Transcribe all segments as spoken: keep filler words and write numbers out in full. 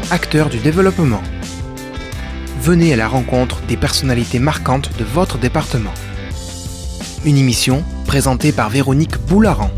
acteurs du développement. Venez à la rencontre des personnalités marquantes de votre département. Une émission présentée par Véronique Boularan.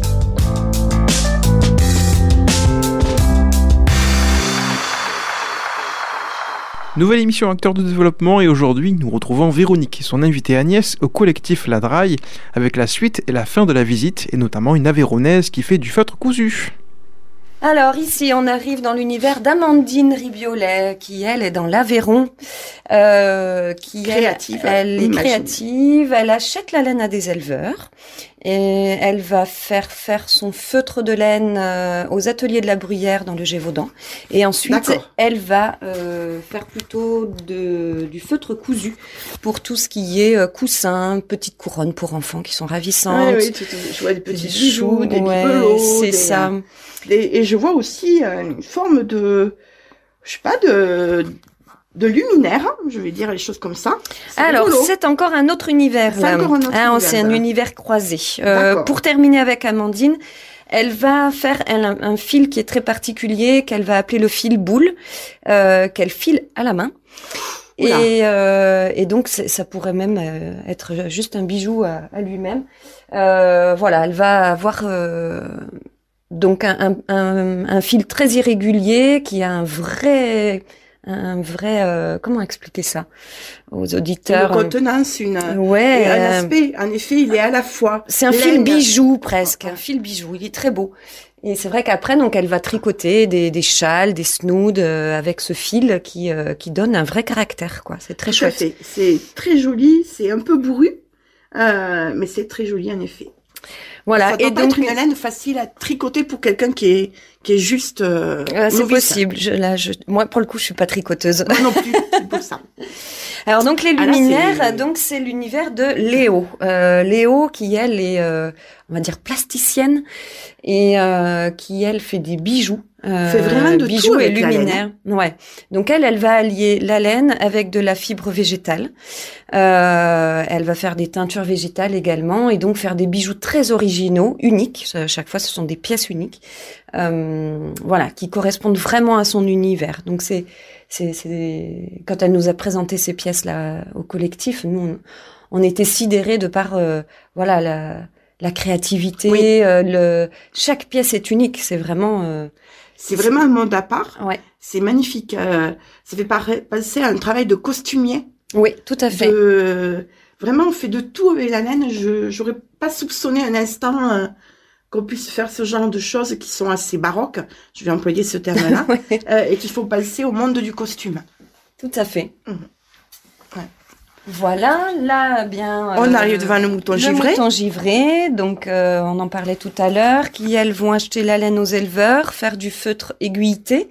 Nouvelle émission Acteurs de développement et aujourd'hui nous retrouvons Véronique et son invitée Agnès au collectif La Draille avec la suite et la fin de la visite et notamment une Aveyronnaise qui fait du feutre cousu. Alors ici on arrive dans l'univers d'Amandine Ribiolet qui elle est dans l'Aveyron, euh, qui créative, elle, elle est imagine. créative, elle achète la laine à des éleveurs et elle va faire faire son feutre de laine euh, aux ateliers de la Bruyère dans le Gévaudan et ensuite D'accord. elle va euh, faire plutôt de, du feutre cousu pour tout ce qui est euh, coussin, petites couronnes pour enfants qui sont ravissantes. Oui, oui, tu, tu, je vois des petits Des bijoux, choux, des ouais, bibelots, c'est des, ça. des- et je vois aussi euh, une forme de, je sais pas, de, de luminaire, je vais dire les choses comme ça. C'est Alors, rigolo. c'est encore un autre univers. C'est là. encore un autre Hein, univers, c'est un là. univers croisé. Euh, D'accord. pour terminer avec Amandine, elle va faire elle, un, un fil qui est très particulier, qu'elle va appeler le fil boule, euh, qu'elle file à la main. Oula. Et, euh, et donc, c'est- ça pourrait même euh, être juste un bijou à, à lui-même. Euh, voilà, elle va avoir euh, donc un, un, un, un fil très irrégulier qui a un vrai... Un vrai... euh, comment expliquer ça aux Une auditeurs? contenance, une, Ouais, et un euh, aspect. En effet, il est à la fois. c'est un fil laine. bijou presque, un fil bijou. Il est très beau. Et c'est vrai qu'après, donc, elle va tricoter des, des châles, des snoods euh, avec ce fil qui euh, qui donne un vrai caractère, quoi. C'est très Tout à chouette. fait. C'est très joli, c'est un peu bourru, euh, mais c'est très joli en effet. Voilà. Ça doit Et pas donc, être une laine facile à tricoter pour quelqu'un qui est qui est juste. Euh, euh, c'est novice. possible. Je, là, je, moi, pour le coup, je suis pas tricoteuse. Moi non plus, c'est pour ça. Alors donc les Ah, là, luminaires, c'est- donc c'est l'univers de Léo. Euh, Léo qui elle est, euh, on va dire plasticienne et euh, qui elle fait des bijoux. Euh, Fait vraiment de tout bijoux et avec la laine, luminaires. Ouais. Donc elle, elle va allier la laine avec de la fibre végétale. Euh, elle va faire des teintures végétales également et donc faire des bijoux très originaux, uniques. À chaque fois, ce sont des pièces uniques. Euh, voilà, qui correspondent vraiment à son univers. Donc c'est c'est, c'est... Quand elle nous a présenté ces pièces-là au collectif, nous, on, on était sidérés de par euh, voilà, la, la créativité. Oui. Euh, le... Chaque pièce est unique. C'est vraiment... euh, C'est vraiment un monde à part. Ouais. C'est magnifique. Euh, ça fait par- passer à un travail de costumier. Oui, tout à fait. De... Vraiment, on fait de tout avec la laine. Je j'aurais pas soupçonné un instant euh, qu'on puisse faire ce genre de choses qui sont assez baroques. Je vais employer ce terme-là. Ouais, euh, et qu'il faut passer au monde du costume. tout à fait. Mhm. Ouais. Voilà, là, bien... On euh, arrive devant le mouton Le givré. mouton givré, donc euh, on en parlait tout à l'heure, qui elles vont acheter la laine aux éleveurs, faire du feutre aiguilleté,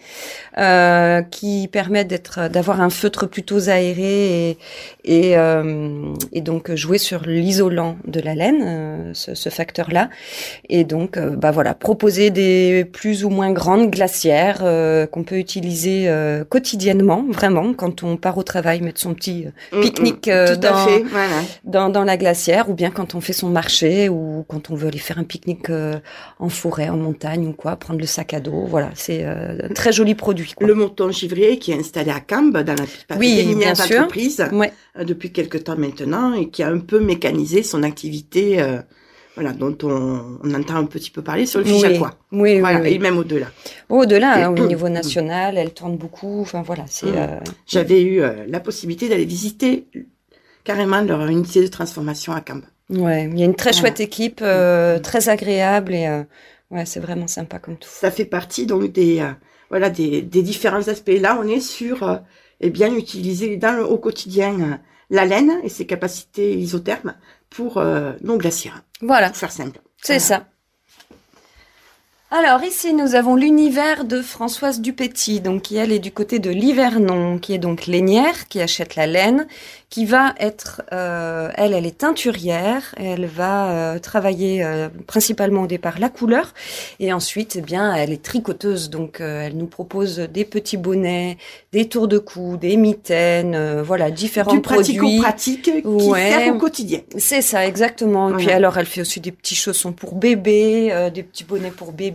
euh, qui permet d'être, d'avoir un feutre plutôt aéré et, et, euh, et donc jouer sur l'isolant de la laine, euh, ce, ce facteur-là, et donc euh, bah voilà, proposer des plus ou moins grandes glacières euh, qu'on peut utiliser euh, quotidiennement, vraiment, quand on part au travail, mettre son petit euh, Mm, pique-nique mm. euh, Tout dans à fait. Voilà. dans, dans la glacière, ou bien quand on fait son marché, ou quand on veut aller faire un pique-nique euh, en forêt, en montagne, ou quoi, prendre le sac à dos. Voilà, c'est euh, un très joli produit, quoi. Le mouton givré qui est installé à Cambes dans la plupart Oui, des bien minières sûr. d'entreprise Ouais. euh, depuis quelque temps maintenant et qui a un peu mécanisé son activité, euh, voilà, dont on, on entend un petit peu parler sur le Oui, Figeacois. oui, Voilà, oui, oui. et même au-delà. Au-delà, hein, au niveau national, elle tourne beaucoup. Enfin voilà, c'est. Mm. euh, J'avais eu euh, la possibilité d'aller visiter carrément leur unité de transformation à Cambes. ouais, il y a une très Voilà. chouette équipe, euh, Mm. très agréable et euh, ouais, c'est vraiment sympa comme tout. Ça fait partie donc des, euh, voilà, des, des différents aspects. Là, on est sur euh, eh bien utiliser dans le, au quotidien euh, la laine et ses capacités isothermes pour euh, nos glacières. Voilà, Pour faire simple. c'est Voilà. ça. Alors ici, nous avons l'univers de Françoise Dupetit, donc qui elle est du côté de l'Hivernon, qui est donc lainière, qui achète la laine, qui va être, euh, elle, elle est teinturière, elle va euh, travailler euh, principalement au départ la couleur, et ensuite, eh bien, elle est tricoteuse, donc euh, elle nous propose des petits bonnets, des tours de cou, des mitaines, euh, voilà, différents Du produits. pratico-pratique qui Ouais. sert au quotidien. C'est ça, exactement. Et puis Voilà. alors, elle fait aussi des petits chaussons pour bébé, euh, des petits bonnets pour bébé.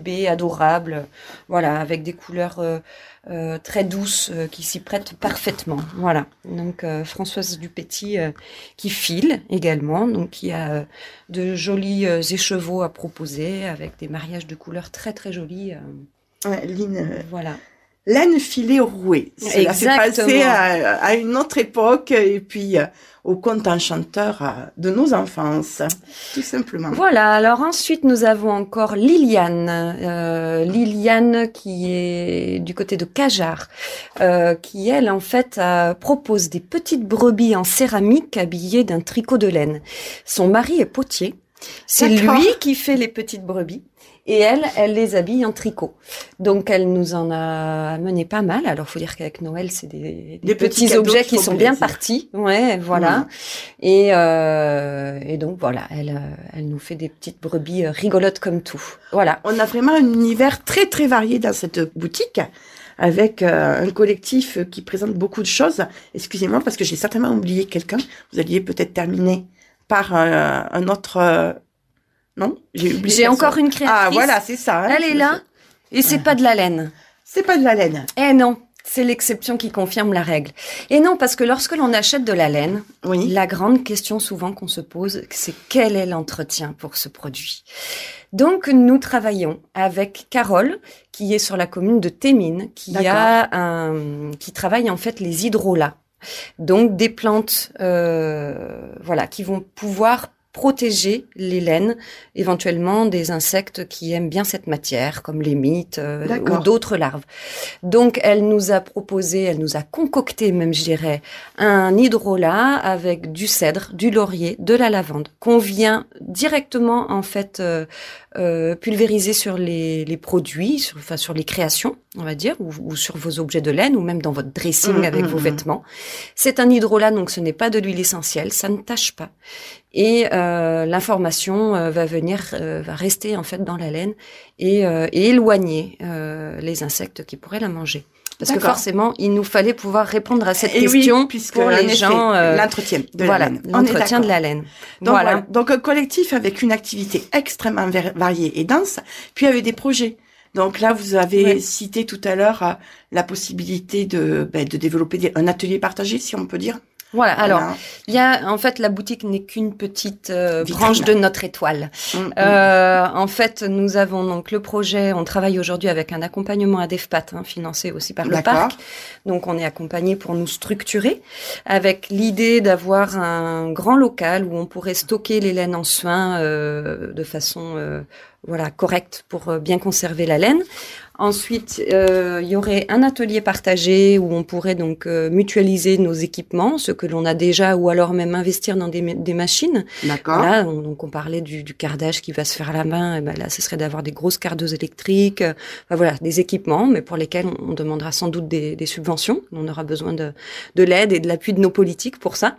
bébé adorable, voilà, avec des couleurs euh, euh, très douces euh, qui s'y prêtent parfaitement. Voilà. Donc euh, Françoise Dupetit euh, qui file également, donc qui a euh, de jolis euh, écheveaux à proposer avec des mariages de couleurs très très jolis. Euh, ouais, Line, euh... voilà. Laine filée rouée. Ça fait passer à, à une autre époque et puis euh, au conte enchanteur euh, de nos enfances, tout simplement. Voilà, alors ensuite nous avons encore Liliane, euh, Liliane qui est du côté de Cajar, euh, qui elle en fait euh, propose des petites brebis en céramique habillées d'un tricot de laine. Son mari est potier, c'est D'accord. lui qui fait les petites brebis. Et elle, elle les habille en tricot. Donc, elle nous en a amené pas mal. Alors, faut dire qu'avec Noël, c'est des, des, des petits, petits objets qui sont bien partis. Ouais, voilà. Mmh. Et, euh, et donc, voilà, elle, elle nous fait des petites brebis rigolotes comme tout. Voilà. On a vraiment un univers très, très varié dans cette boutique, avec euh, un collectif qui présente beaucoup de choses. Excusez-moi, parce que j'ai certainement oublié quelqu'un. Vous alliez peut-être terminer par euh, un autre... Euh, Non, j'ai oublié. J'ai encore une créatrice. Ah, voilà, c'est ça. Hein, Elle est là. Et c'est pas de la laine. C'est pas de la laine. Eh non, c'est l'exception qui confirme la règle. Et non, parce que lorsque l'on achète de la laine, oui. la grande question souvent qu'on se pose, c'est quel est l'entretien pour ce produit. Donc, nous travaillons avec Carole, qui est sur la commune de Thémines, qui a un, qui travaille en fait les hydrolats. Donc, des plantes, euh, voilà, qui vont pouvoir protéger les laines, éventuellement des insectes qui aiment bien cette matière, comme les mites euh, ou d'autres larves. Donc, elle nous a proposé, elle nous a concocté même, je dirais, un hydrolat avec du cèdre, du laurier, de la lavande, qu'on vient directement, en fait, euh, euh, pulvériser sur les, les produits, sur, enfin, sur les créations, on va dire, ou, ou sur vos objets de laine, ou même dans votre dressing mmh, avec mmh, vos vêtements. C'est un hydrolat, donc ce n'est pas de l'huile essentielle, ça ne tache pas. Et euh, l'information euh, va venir, euh, va rester en fait dans la laine et, euh, et éloigner euh, les insectes qui pourraient la manger. Parce que forcément, il nous fallait pouvoir répondre à cette et question oui, puisque pour les effet, gens. Euh, l'entretien de voilà, la laine. l'entretien de la laine. Donc, voilà. voilà. Donc un collectif avec une activité extrêmement variée et dense, puis avec des projets. Donc là, vous avez ouais. cité tout à l'heure euh, la possibilité de, ben, de développer des, un atelier partagé, si on peut dire. Voilà, alors, il y a, en fait, la boutique n'est qu'une petite euh, branche de notre étoile. Mmh, euh, mmh. En fait, nous avons donc le projet, on travaille aujourd'hui avec un accompagnement à DEFPAT, hein, financé aussi par le parc. Donc, on est accompagné pour nous structurer, avec l'idée d'avoir un grand local où on pourrait stocker les laines en soins euh, de façon euh, voilà correcte pour bien conserver la laine. Ensuite, euh, il y aurait un atelier partagé où on pourrait donc euh, mutualiser nos équipements, ce que l'on a déjà, ou alors même investir dans des, des machines. D'accord. Là, on, donc on parlait du, du cardage qui va se faire à la main. Et ben là, ce serait d'avoir des grosses cardeuses électriques. Euh, enfin, voilà, des équipements, mais pour lesquels on, on demandera sans doute des, des subventions. On aura besoin de, de l'aide et de l'appui de nos politiques pour ça.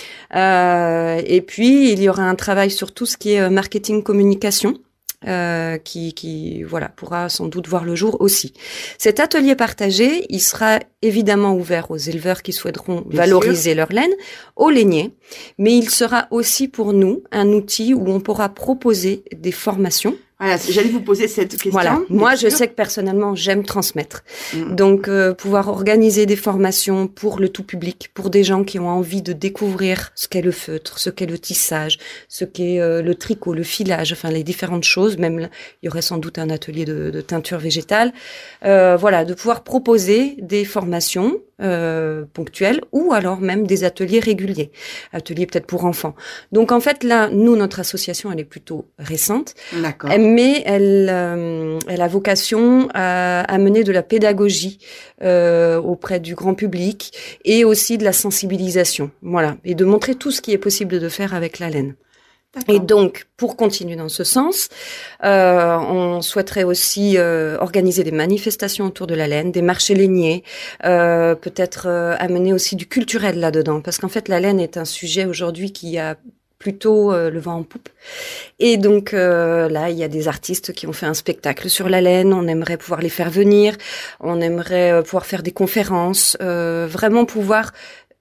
Euh, et puis, il y aura un travail sur tout ce qui est marketing communication. Euh, qui, qui voilà pourra sans doute voir le jour aussi. Cet atelier partagé, il sera évidemment ouvert aux éleveurs qui souhaiteront Bien valoriser sûr. leur laine, aux lainiers, mais il sera aussi pour nous un outil où on pourra proposer des formations. Voilà, j'allais vous poser cette question. Voilà, moi je sais que personnellement j'aime transmettre, mmh. donc euh, pouvoir organiser des formations pour le tout public, pour des gens qui ont envie de découvrir ce qu'est le feutre, ce qu'est le tissage, ce qu'est euh, le tricot, le filage, enfin les différentes choses. Même là, il y aurait sans doute un atelier de, de teinture végétale. Euh, voilà, de pouvoir proposer des formations euh, ponctuelles ou alors même des ateliers réguliers, ateliers peut-être pour enfants. Donc en fait là, nous notre association elle est plutôt récente. D'accord. Mais elle, euh, elle a vocation à, à mener de la pédagogie euh, auprès du grand public et aussi de la sensibilisation, voilà, et de montrer tout ce qui est possible de faire avec la laine. Et donc, pour continuer dans ce sens, euh, on souhaiterait aussi euh, organiser des manifestations autour de la laine, des marchés lainiers, euh, peut-être euh, amener aussi du culturel là-dedans, parce qu'en fait, la laine est un sujet aujourd'hui qui a plutôt euh, le vent en poupe. Et donc euh, là, il y a des artistes qui ont fait un spectacle sur la laine. On aimerait pouvoir les faire venir. On aimerait euh, pouvoir faire des conférences. Euh, vraiment pouvoir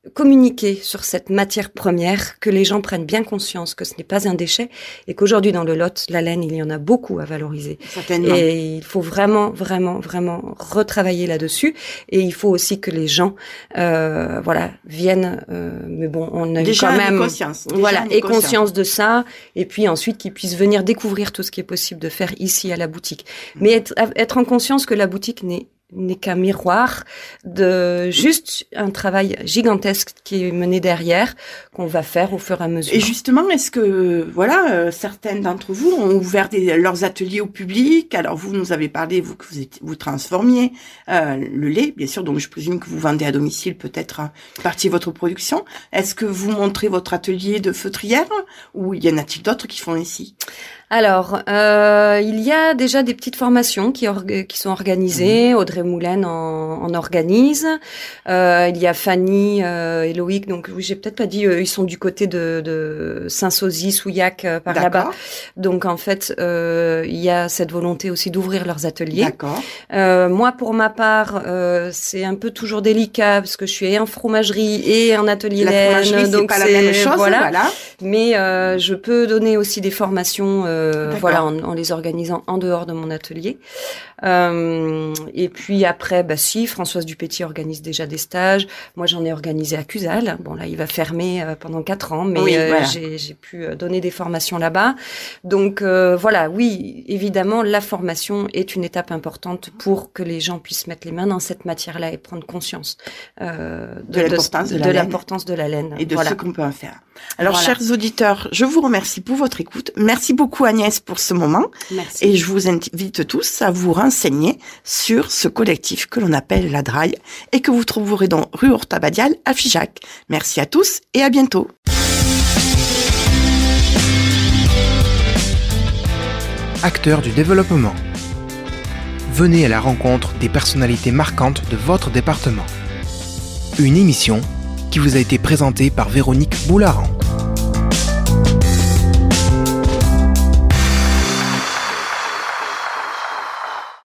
communiquer sur cette matière première, que les gens prennent bien conscience que ce n'est pas un déchet et qu'aujourd'hui dans le Lot, la laine, il y en a beaucoup à valoriser. Certainement. Et il faut vraiment, vraiment, vraiment retravailler là-dessus. Et il faut aussi que les gens, euh, voilà, viennent. Euh, mais bon, on a déjà eu quand même, conscience. Déjà voilà, et conscience. conscience de ça. Et puis ensuite qu'ils puissent venir découvrir tout ce qui est possible de faire ici à la boutique. Mais être, être en conscience que la boutique n'est n'est qu'un miroir de juste un travail gigantesque qui est mené derrière, qu'on va faire au fur et à mesure. Et justement, est-ce que, voilà, euh, certaines d'entre vous ont ouvert des, leurs ateliers au public? Alors, vous nous avez parlé, vous, que vous, êtes, vous transformiez euh, le lait, bien sûr, donc je présume que vous vendez à domicile peut-être une partie de votre production. Est-ce que vous montrez votre atelier de feutrière ou y en a-t-il d'autres qui font ici? Alors, euh, il y a déjà des petites formations qui, orga- qui sont organisées. Mmh. Audrey Moulin en, en organise. Euh, il y a Fanny euh, et Loïc. Donc, oui, j'ai peut-être pas dit. Euh, ils sont du côté de, de Saint-Sozy, Souillac, euh, par D'accord. là-bas. Donc, en fait, euh, il y a cette volonté aussi d'ouvrir leurs ateliers. D'accord. Euh, moi, pour ma part, euh, c'est un peu toujours délicat parce que je suis et en fromagerie et en atelier la laine. Fromagerie, donc c'est pas la même chose. Voilà. voilà. Mais euh, je peux donner aussi des formations. Euh, Euh, voilà, en, en les organisant en dehors de mon atelier. Euh, et puis après, bah si, Françoise Dupetit organise déjà des stages. Moi, j'en ai organisé à Cusal. Bon, là, il va fermer euh, pendant quatre ans, mais oui, euh, voilà. j'ai, j'ai pu donner des formations là-bas. Donc euh, voilà, oui, évidemment, la formation est une étape importante pour que les gens puissent mettre les mains dans cette matière-là et prendre conscience euh, de, de, l'importance de, de, de, la de l'importance de la laine et de voilà. ce qu'on peut en faire. Alors, voilà. chers auditeurs, je vous remercie pour votre écoute. Merci beaucoup Agnès pour ce moment. Merci. Et je vous invite tous à vous renseigner sur ce collectif que l'on appelle la Draille et que vous trouverez dans rue Hortabadial à Figeac. Merci à tous et à bientôt. Acteurs du développement. Venez à la rencontre des personnalités marquantes de votre département. Une émission qui vous a été présentée par Véronique Boularan.